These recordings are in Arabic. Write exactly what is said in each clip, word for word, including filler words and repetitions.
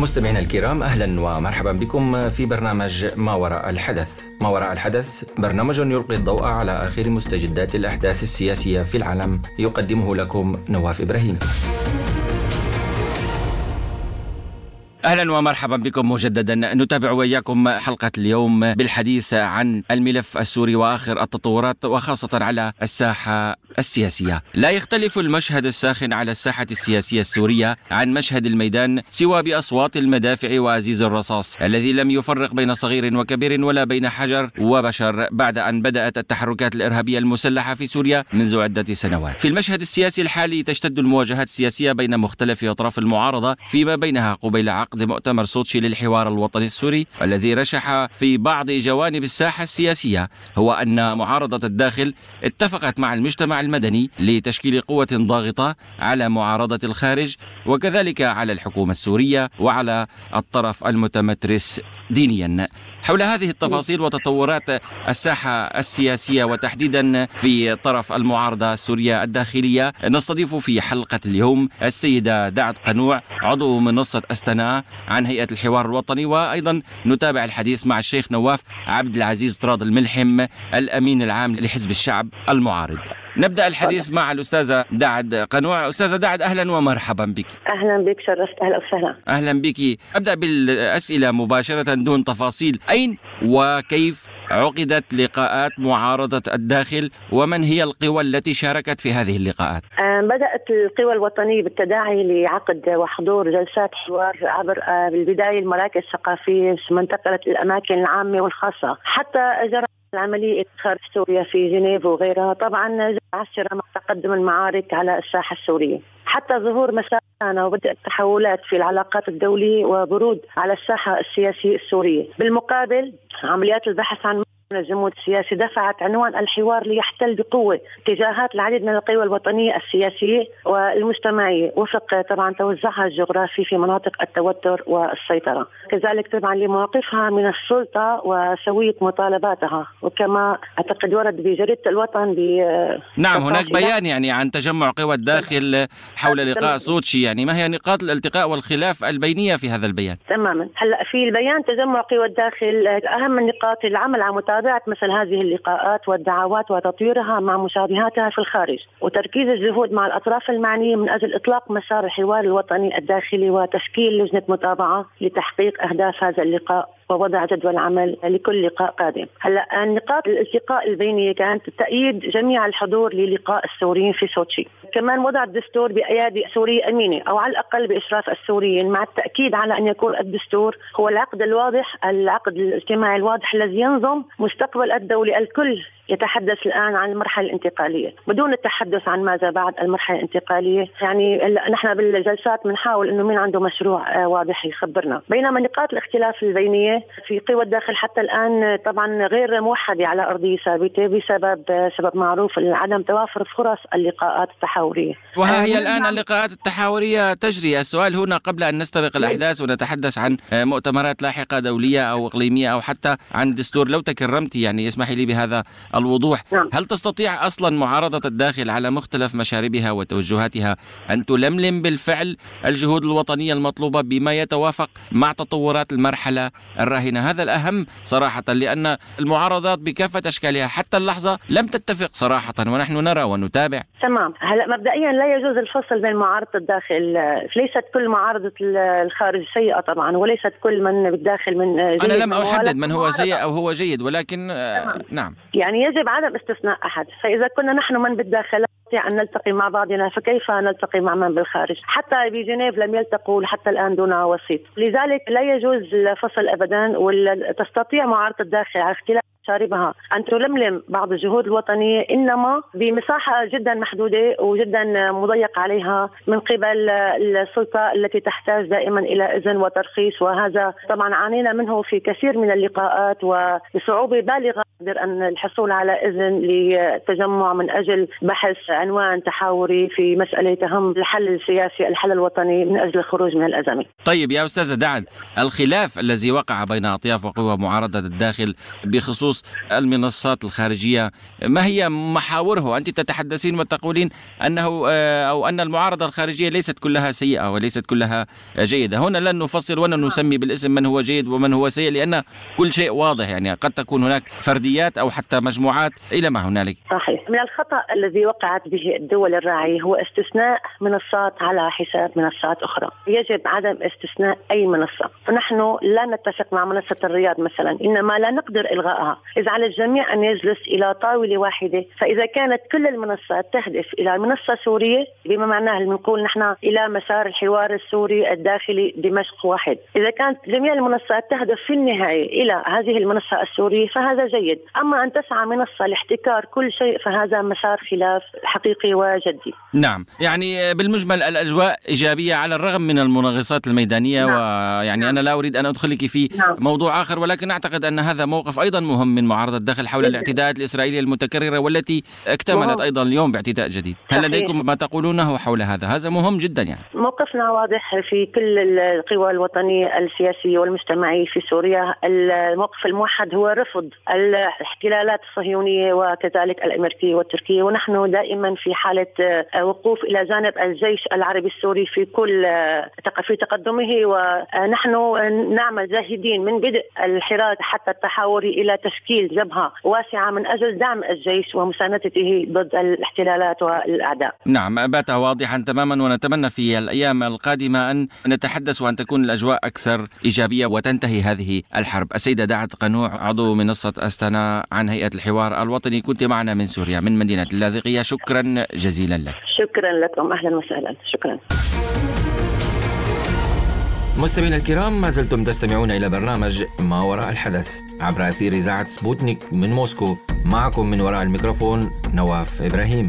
مستمعينا الكرام، أهلا ومرحبا بكم في برنامج ما وراء الحدث. ما وراء الحدث برنامج يلقي الضوء على آخر مستجدات الأحداث السياسية في العالم، يقدمه لكم نواف إبراهيم. أهلا ومرحبا بكم مجددا. نتابع وإياكم حلقة اليوم بالحديث عن الملف السوري وآخر التطورات، وخاصة على الساحة السياسية. لا يختلف المشهد الساخن على الساحة السياسية السورية عن مشهد الميدان سوى بأصوات المدافع وأزيز الرصاص الذي لم يفرق بين صغير وكبير ولا بين حجر وبشر بعد أن بدأت التحركات الإرهابية المسلحة في سوريا منذ عدة سنوات. في المشهد السياسي الحالي تشتد المواجهات السياسية بين مختلف أطراف المعارضة فيما بينها قبيل عقد مؤتمر سوتشي للحوار الوطني السوري، والذي رشح في بعض جوانب الساحة السياسية هو أن معارضة الداخل اتفقت مع المجتمع المدني لتشكيل قوة ضاغطة على معارضة الخارج، وكذلك على الحكومة السورية وعلى الطرف المتمترس دينيا. حول هذه التفاصيل وتطورات الساحة السياسية وتحديدا في طرف المعارضة السورية الداخلية، نستضيف في حلقة اليوم السيدة دعد قنوع، عضو منصة أستنا عن هيئة الحوار الوطني، وأيضا نتابع الحديث مع الشيخ نواف عبد العزيز طراد الملحم، الأمين العام لحزب الشعب المعارض. نبدأ الحديث مع الأستاذة دعد قنوع. أستاذة دعد، أهلا ومرحبا بك. أهلا بك، شرفت. أهلا وسهلا. أهلا بك. أبدأ بالأسئلة مباشرة دون تفاصيل. أين وكيف عقدت لقاءات معارضة الداخل، ومن هي القوى التي شاركت في هذه اللقاءات؟ بدأت القوى الوطنية بالتداعي لعقد وحضور جلسات حوار عبر بالبداية المراكز الثقافية، ثم انتقلت الأماكن العامة والخاصة، حتى جرى العملية خارج سوريا في جنيف وغيرها. طبعا عشرة مع تقدم المعارك على الساحة السورية، حتى ظهور مساءنا وبدء التحولات في العلاقات الدولية وبرود على الساحة السياسية السورية. بالمقابل عمليات البحث عن الجمود السياسي دفعت عنوان الحوار ليحتل بقوة اتجاهات العديد من القوى الوطنية السياسية والمجتمعية وفق طبعا توزعها الجغرافي في مناطق التوتر والسيطرة، كذلك طبعا لمواقفها من السلطة وسوية مطالباتها. وكما أعتقد ورد بجريدة الوطن ب نعم هناك بيان يعني عن تجمع قوى الداخل حول لقاء سوتشي، يعني ما هي نقاط الالتقاء والخلاف البينية في هذا البيان؟ تماما. هلا في البيان تجمع قوى الداخل أهم النقاط العمل على متابعة مثل هذه اللقاءات والدعوات وتطويرها مع مشابهاتها في الخارج، وتركيز الجهود مع الأطراف المعنية من أجل إطلاق مسار الحوار الوطني الداخلي وتشكيل لجنة متابعة لتحقيق أهداف هذا اللقاء ووضع جدول عمل لكل لقاء قادم. هلا النقاط الالتقاء البينية كانت تأييد جميع الحضور للقاء السوريين في سوتشي، كمان وضع الدستور بأيادي سورية أمينة أو على الأقل بإشراف السوريين، مع التأكيد على أن يكون الدستور هو العقد الواضح، العقد الاجتماعي الواضح الذي ينظم مستقبل الدولة. الكل يتحدث الآن عن المرحلة الانتقالية بدون التحدث عن ماذا بعد المرحلة الانتقالية. يعني نحن بالجلسات بنحاول إنه مين عنده مشروع واضح يخبرنا. بينما نقاط الاختلاف البينية في قوى الداخل حتى الآن طبعا غير موحدة على أرضية ثابتة بسبب سبب معروف عدم توافر فرص اللقاءات التحاورية. وها هي الآن اللقاءات التحاورية تجري. السؤال هنا قبل أن نستبق الأحداث ونتحدث عن مؤتمرات لاحقة دولية أو إقليمية أو حتى عن دستور، لو تكرمتي يعني اسمحي لي بهذا الوضوح، نعم. هل تستطيع أصلا معارضة الداخل على مختلف مشاربها وتوجهاتها أن تلملم بالفعل الجهود الوطنية المطلوبة بما يتوافق مع تطورات المرحلة الراهنة؟ هذا الأهم صراحة، لأن المعارضات بكافة أشكالها حتى اللحظة لم تتفق صراحة، ونحن نرى ونتابع. تمام. هلا مبدئيا لا يجوز الفصل بين معارضة الداخل. ليست كل معارضة الخارج سيئة طبعا، وليست كل من بالداخل من جيد. أنا لم أحدد من هو سيء أو هو جيد، ولكن تمام. نعم يعني يجب عدم استثناء أحد. فإذا كنا نحن من بالداخل أن نلتقي مع بعضنا، فكيف نلتقي مع من بالخارج؟ حتى بجنيف لم يلتقوا حتى الآن دون وسيط. لذلك لا يجوز الفصل أبدا، وتستطيع معارضة الداخل على اختلاف شاربها أن تلملم بعض الجهود الوطنية، إنما بمساحة جدا محدودة وجدا مضيق عليها من قبل السلطة التي تحتاج دائما إلى إذن وترخيص. وهذا طبعا عانينا منه في كثير من اللقاءات، وبصعوبة بالغة نقدر أن الحصول على إذن للتجمع من أجل بحث عنوان تحاوري في مسألة تهم الحل السياسي، الحل الوطني من أجل الخروج من الأزمة. طيب يا أستاذة دعد، الخلاف الذي وقع بين أطياف وقوى معارضة الداخل بخصوص بخصوص المنصات الخارجية، ما هي محاوره؟ أنت تتحدثين وتقولين أنه أو أن المعارضة الخارجية ليست كلها سيئة وليست كلها جيدة. هنا لن نفصل ولن نسمي بالاسم من هو جيد ومن هو سيء، لأن كل شيء واضح. يعني قد تكون هناك فرديات أو حتى مجموعات إلى ما هنالك. صحيح. من الخطأ الذي وقعت به الدول الراعية هو استثناء منصات على حساب منصات أخرى. يجب عدم استثناء أي منصة. فنحن لا نتفق مع منصة الرياض مثلا، إنما لا نقدر إلغائها. إذا على الجميع أن يجلس إلى طاولة واحدة، فإذا كانت كل المنصات تهدف إلى منصة سورية بما معناه نقول نحن إلى مسار الحوار السوري الداخلي دمشق واحد، إذا كانت جميع المنصات تهدف في النهاية إلى هذه المنصة السورية فهذا جيد. أما أن تسعى منصة لاحتكار كل شيء فهذا مسار خلاف حقيقي وجدي. نعم، يعني بالمجمل الأجواء إيجابية على الرغم من المناغصات الميدانية. نعم. ويعني نعم. أنا لا أريد أن أدخلك في نعم. موضوع آخر، ولكن أعتقد أن هذا موقف أيضا مهم من معارضة الداخل حول الاعتداءات الإسرائيلية المتكررة والتي اكتملت مهم. أيضا اليوم باعتداء جديد. هل لديكم ما تقولونه حول هذا؟ هذا مهم جدا. يعني موقفنا واضح في كل القوى الوطنية السياسية والمجتمعية في سوريا. الموقف الموحد هو رفض الاحتلالات الصهيونية وكذلك الأمريكية والتركية، ونحن دائما في حالة وقوف إلى جانب الجيش العربي السوري في كل في تقدمه، ونحن نعمل جاهدين من بدء الحراك حتى التحاوري إلى تشكيل جبهة واسعة من أجل دعم الجيش ومساندته ضد الاحتلالات والأعداء. نعم، بات واضحا تماما، ونتمنى في الأيام القادمة أن نتحدث وأن تكون الأجواء أكثر إيجابية وتنتهي هذه الحرب. السيدة دعت قنوع، عضو منصة أستنا عن هيئة الحوار الوطني، كنت معنا من سوريا من مدينة اللاذقية. شكرا جزيلا لك. شكرا لكم، أهلا وسهلا. شكرا. مستمعينا الكرام، ما زلتم تستمعون إلى برنامج ما وراء الحدث عبر أثير إذاعة سبوتنيك من موسكو. معكم من وراء الميكروفون نواف إبراهيم.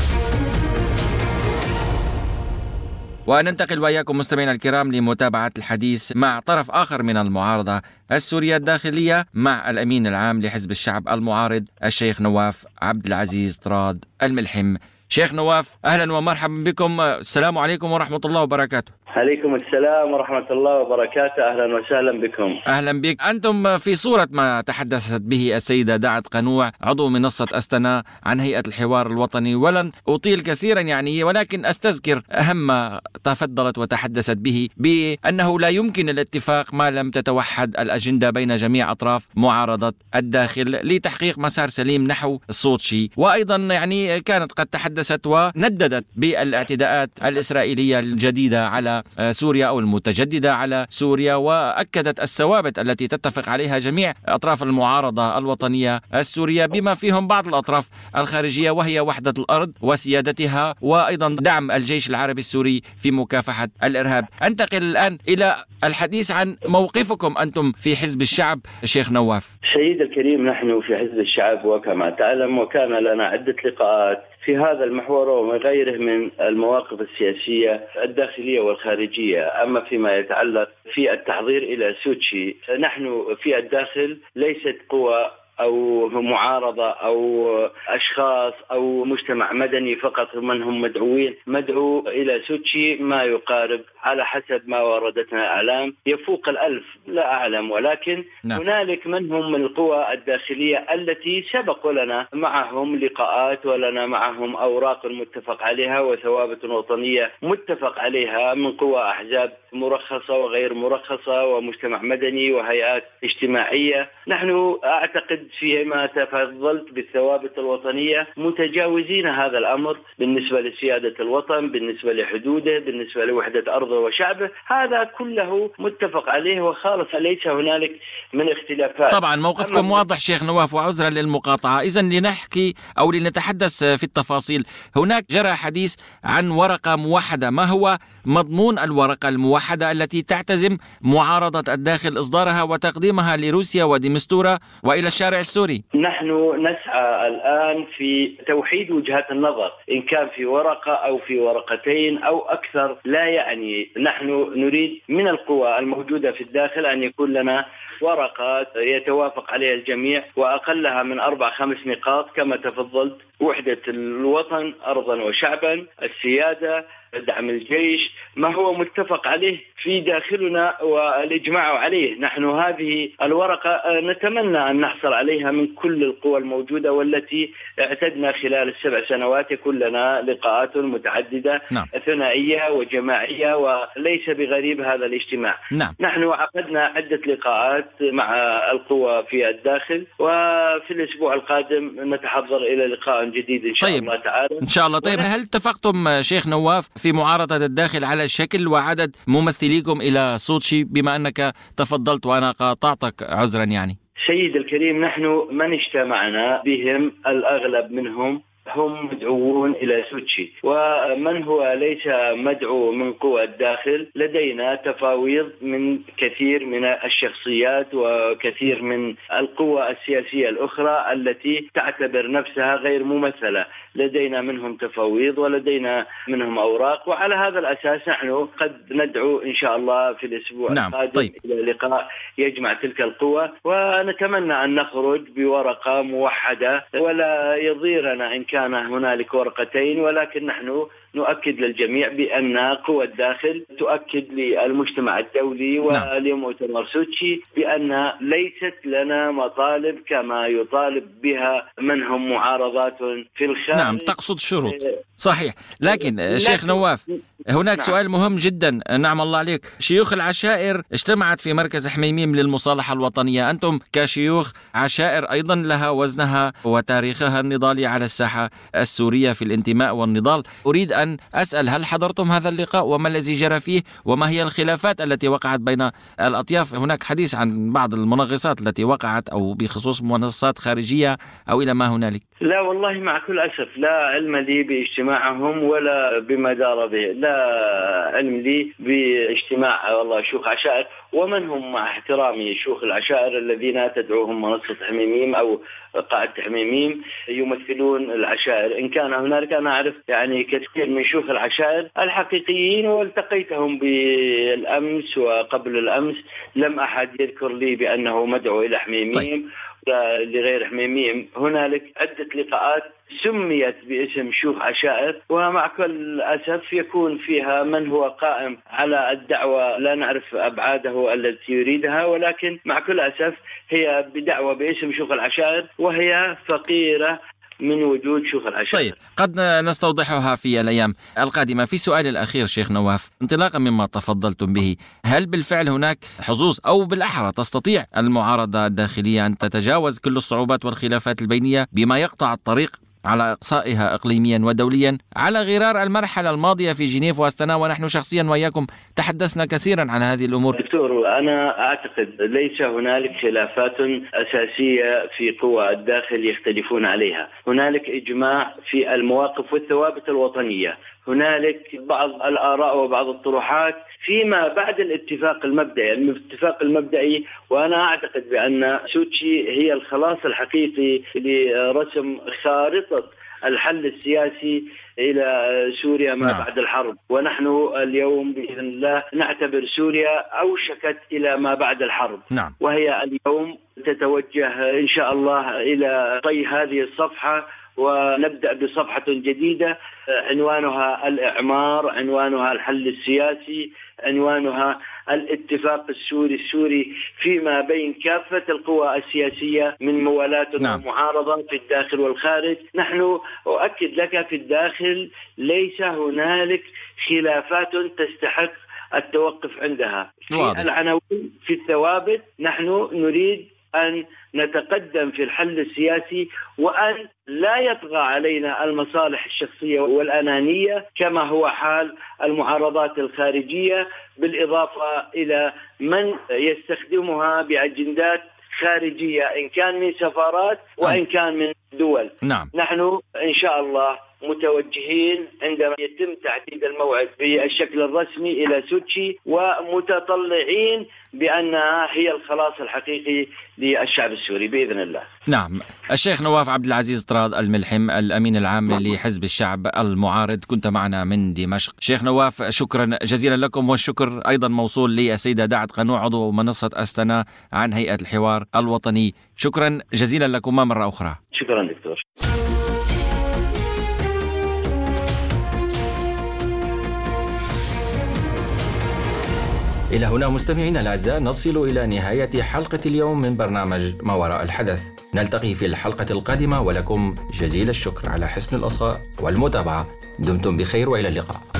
وننتقل وإياكم مستمعينا الكرام لمتابعة الحديث مع طرف آخر من المعارضة السورية الداخلية، مع الأمين العام لحزب الشعب المعارض الشيخ نواف عبد العزيز طراد الملحم. شيخ نواف، أهلا ومرحبا بكم. السلام عليكم ورحمة الله وبركاته. عليكم السلام ورحمة الله وبركاته. أهلا وسهلا بكم. أهلا بك. أنتم في صورة ما تحدثت به السيدة دعت قنوع، عضو منصة أستنا عن هيئة الحوار الوطني، ولن أطيل كثيرا يعني، ولكن أستذكر أهم ما تفضلت وتحدثت به، بأنه لا يمكن الاتفاق ما لم تتوحد الأجندة بين جميع أطراف معارضة الداخل لتحقيق مسار سليم نحو الصوتشي. وأيضا يعني كانت قد تحدثت ونددت بالاعتداءات الإسرائيلية الجديدة على سوريا أو المتجددة على سوريا، وأكدت الثوابت التي تتفق عليها جميع أطراف المعارضة الوطنية السورية بما فيهم بعض الأطراف الخارجية، وهي وحدة الأرض وسيادتها، وأيضا دعم الجيش العربي السوري في مكافحة الإرهاب. أنتقل الآن إلى الحديث عن موقفكم أنتم في حزب الشعب. شيخ نواف. سيد الكريم، نحن في حزب الشعب وكما تعلم وكان لنا عدة لقاءات في هذا المحور ومن غيره من المواقف السياسية الداخلية والخارجية. أما فيما يتعلق في التحضير إلى سوتشي، نحن في الداخل ليست قوى أو معارضة أو أشخاص أو مجتمع مدني فقط من هم مدعوين. مدعو إلى سوتشي ما يقارب على حسب ما وردتنا الأعلام يفوق الألف، لا أعلم، ولكن نعم. هنالك من هم من القوى الداخلية التي سبق لنا معهم لقاءات ولنا معهم أوراق متفق عليها وثوابت وطنية متفق عليها من قوى أحزاب مرخصة وغير مرخصة ومجتمع مدني وهيئات اجتماعية. نحن أعتقد فيما تفضلت بالثوابت الوطنية متجاوزين هذا الأمر بالنسبة لسيادة الوطن، بالنسبة لحدوده، بالنسبة لوحدة أرضه وشعبه. هذا كله متفق عليه وخالص، ليس هنالك من اختلافات. طبعا موقفكم واضح شيخ نواف، وعذرا للمقاطعة. إذن لنحكي أو لنتحدث في التفاصيل. هناك جرى حديث عن ورقة موحدة. ما هو مضمون الورقة الموحدة التي تعتزم معارضة الداخل إصدارها وتقديمها لروسيا ودمستورة وإلى الشارع السوري؟ نحن نسعى الآن في توحيد وجهات النظر، إن كان في ورقة أو في ورقتين أو أكثر لا يعني. نحن نريد من القوى الموجودة في الداخل أن يكون لنا ورقة يتوافق عليها الجميع وأقلها من أربع خمس نقاط كما تفضلت: وحدة الوطن أرضا وشعبا، السيادة، دعم الجيش، ما هو متفق عليه في داخلنا والإجماع عليه. نحن هذه الورقة نتمنى أن نحصل عليها من كل القوى الموجودة والتي اعتدنا خلال السبع سنوات يكون لنا لقاءات متعددة نعم. ثنائية وجماعية، وليس بغريب هذا الاجتماع. نعم. نحن عقدنا عدة لقاءات مع القوى في الداخل، وفي الأسبوع القادم نتحضر إلى لقاء جديد إن شاء طيب. الله تعالى إن شاء الله. طيب هل اتفقتم شيخ نواف في معارضة الداخل على شكل وعدد ممثليكم إلى سوتشي، بما أنك تفضلت وأنا قاطعتك عذرا يعني؟ سيد الكريم، نحن من اجتمعنا بهم الأغلب منهم هم مدعوون إلى سوتشي، ومن هو ليس مدعو من قوى الداخل لدينا تفاويض من كثير من الشخصيات وكثير من القوى السياسية الأخرى التي تعتبر نفسها غير ممثلة. لدينا منهم تفاويض ولدينا منهم أوراق، وعلى هذا الأساس نحن قد ندعو إن شاء الله في الأسبوع نعم. القادم طيب. إلى لقاء يجمع تلك القوى، ونتمنى أن نخرج بورقة موحدة ولا يضيرنا إن كان هنالك ورقتين، ولكن نحن نؤكد للجميع بأن قوى الداخل تؤكد للمجتمع الدولي ولمؤتمر سوتشي بأن ليست لنا مطالب كما يطالب بها من هم معارضات في الخارج. نعم، تقصد شروط. صحيح. لكن شيخ نواف، هناك نعم. سؤال مهم جدا. نعم الله عليك. شيوخ العشائر اجتمعت في مركز حميميم للمصالحة الوطنية. أنتم كشيوخ عشائر أيضا لها وزنها وتاريخها النضالي على الساحة السورية في الانتماء والنضال. أريد أن أسأل، هل حضرتم هذا اللقاء وما الذي جرى فيه وما هي الخلافات التي وقعت بين الأطياف؟ هناك حديث عن بعض المنغصات التي وقعت أو بخصوص منصات خارجية أو إلى ما هنالك. لا والله مع كل أسف لا علم لي باجتماعهم ولا بما دار به، لا علم لي باجتماع والله شيوخ عشائر، ومن هم مع احترامي شيوخ العشائر الذين تدعوهم منصة حميميم أو قاعدة حميميم يمثلون العشائر. إن كان هنالك أنا أعرف يعني كثير من شيوخ العشائر الحقيقيين والتقيتهم بالأمس وقبل الأمس، لم أحد يذكر لي بأنه مدعو إلى حميميم. طيب. لغير حميميم هنالك عدة لقاءات سميت باسم شيوخ عشائر، ومع كل أسف يكون فيها من هو قائم على الدعوة لا نعرف أبعاده التي يريدها، ولكن مع كل أسف هي بدعوة باسم شيوخ العشائر وهي فقيرة من وجود شيوخ العشائر. طيب، قد نستوضحها في الأيام القادمة. في سؤال الأخير شيخ نواف، انطلاقا مما تفضلتم به، هل بالفعل هناك حظوظ أو بالأحرى تستطيع المعارضة الداخلية أن تتجاوز كل الصعوبات والخلافات البينية بما يقطع الطريق على إقصائها إقليميا ودوليا على غرار المرحلة الماضية في جنيف وأستنا، ونحن شخصيا وإياكم تحدثنا كثيرا عن هذه الأمور؟ دكتور، أنا أعتقد ليس هنالك خلافات أساسية في قوى الداخل يختلفون عليها. هنالك إجماع في المواقف والثوابت الوطنية، هنالك بعض الآراء وبعض الطروحات فيما بعد الاتفاق المبدئي. الاتفاق المبدئي وأنا أعتقد بأن سوتشي هي الخلاص الحقيقي لرسم خارطة الحل السياسي إلى سوريا ما نعم. بعد الحرب، ونحن اليوم بإذن الله نعتبر سوريا أوشكت إلى ما بعد الحرب. نعم. وهي اليوم تتوجه إن شاء الله إلى طي هذه الصفحة ونبدأ بصفحة جديدة عنوانها الإعمار، عنوانها الحل السياسي، عنوانها الاتفاق السوري السوري فيما بين كافة القوى السياسية من موالاة نعم. ومعارضة في الداخل والخارج. نحن أؤكد لك في الداخل ليس هنالك خلافات تستحق التوقف عندها. في العناوين في الثوابت نحن نريد أن نتقدم في الحل السياسي، وأن لا يطغى علينا المصالح الشخصية والأنانية كما هو حال المعارضات الخارجية، بالإضافة إلى من يستخدمها بأجندات خارجية إن كان من سفارات وإن كان من دول. نعم. نحن إن شاء الله متوجهين عندما يتم تحديد الموعد بالشكل الرسمي إلى سوتشي، ومتطلعين بأنها هي الخلاص الحقيقي للشعب السوري بإذن الله. نعم. الشيخ نواف عبد العزيز طراد الملحم، الأمين العام لحزب الشعب المعارض، كنت معنا من دمشق. شيخ نواف، شكرا جزيلا لكم، والشكر أيضا موصول للسيدة دعت قنوع عضو منصة أستنا عن هيئة الحوار الوطني. شكرا جزيلا لكم مرة أخرى. شكرا دكتور. إلى هنا مستمعينا الأعزاء نصل إلى نهاية حلقة اليوم من برنامج ما وراء الحدث. نلتقي في الحلقة القادمة، ولكم جزيل الشكر على حسن الإصغاء والمتابعة. دمتم بخير وإلى اللقاء.